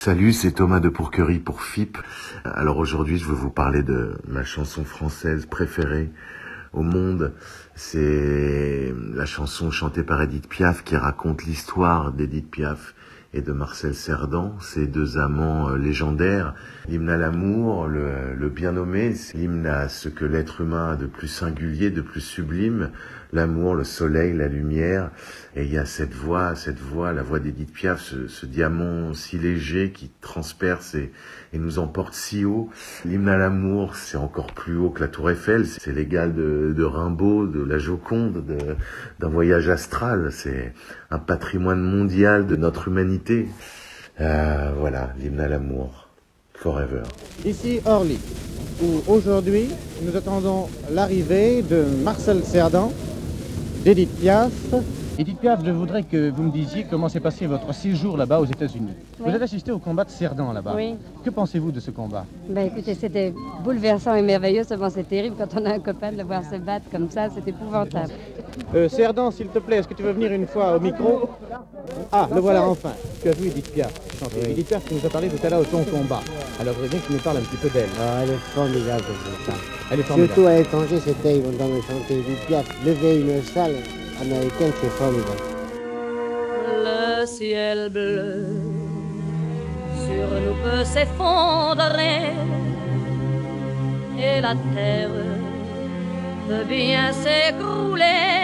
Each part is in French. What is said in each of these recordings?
Salut, c'est Thomas de Pourquerie pour FIP. Alors aujourd'hui, je veux vous parler de ma chanson française préférée au monde. C'est la chanson chantée par Édith Piaf qui raconte l'histoire d'Édith Piaf et de Marcel Cerdan, ces deux amants légendaires. L'hymne à l'amour, le bien nommé, c'est l'hymne à ce que l'être humain a de plus singulier, de plus sublime, l'amour, le soleil, la lumière. Et il y a cette voix, la voix d'Édith Piaf, ce diamant si léger qui transperce et nous emporte si haut. L'hymne à l'amour, c'est encore plus haut que la Tour Eiffel, c'est l'égal de Rimbaud, de la Joconde, d'un voyage astral. C'est un patrimoine mondial de notre humanité. Voilà, l'hymne à l'amour. Forever. Ici Orly, où aujourd'hui nous attendons l'arrivée de Marcel Cerdan, d'Édith Piaf. Édith Piaf, je voudrais que vous me disiez comment s'est passé votre séjour là-bas aux États-Unis. Oui. Vous avez assisté au combat de Cerdan là-bas. Oui. Que pensez-vous de ce combat? Écoutez, c'était bouleversant et merveilleux, seulement c'est terrible quand on a un copain de le voir se battre comme ça, c'est épouvantable. Cerdan, s'il te plaît, est-ce que tu veux venir une fois au micro? Ah, le voilà enfin. Tu as vu Édith Piaf chanter. Oui. Édith Piaf qui nous a parlé tout à l'heure de ton combat. Alors je voudrais bien que tu nous parles un petit peu d'elle. Ah, elle est formidable, cette femme. Elle est formidable. Surtout à l'étranger, c'était, ils vont entendre chanter Édith Piaf. Lever une salle américaine, c'est formidable. Le ciel bleu sur nous peut s'effondrer et la terre peut bien s'écrouler.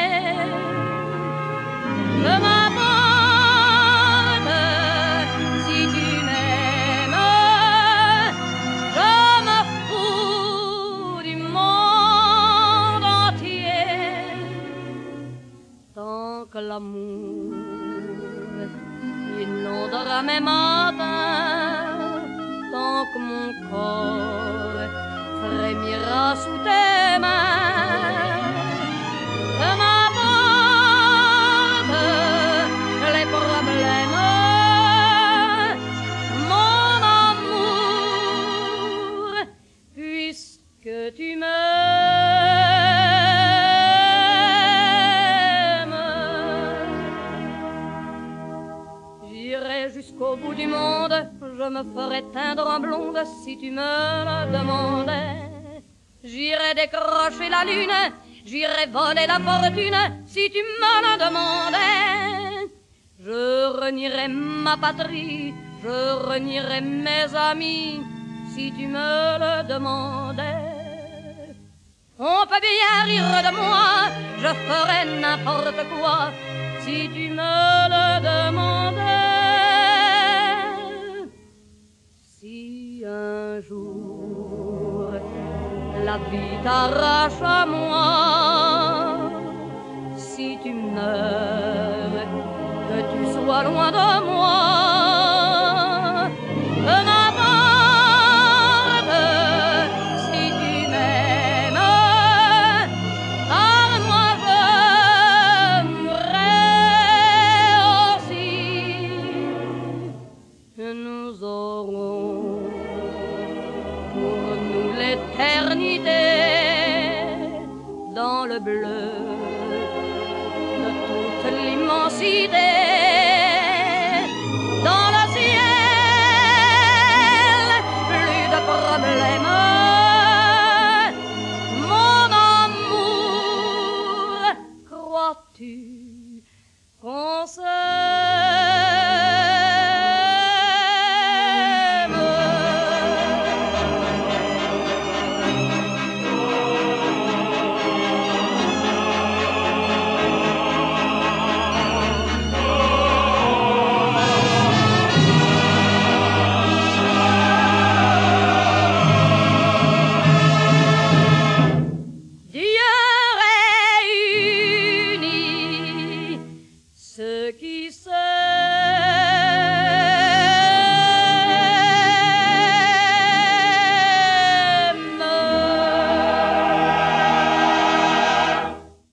Je m'aborde si tu m'aimes, je me fous du monde entier tant que l'amour inondera mes matins, tant que mon corps frémira sous tes mains. Je m'aborde les problèmes, mon amour, puisque tu jusqu'au bout du monde, je me ferai teindre en blonde si tu me le demandais. J'irai décrocher la lune, j'irai voler la fortune si tu me le demandais. Je renierai ma patrie, je renierai mes amis si tu me le demandais. On peut bien rire de moi, je ferai n'importe quoi si tu me le demandais. Si un jour la vie t'arrache à moi, si tu meurs, que tu sois loin de moi, je m'aborde si tu m'aimes, car moi je mourrai aussi. Nous aurons pour nous l'éternité dans le bleu de toute l'immensité.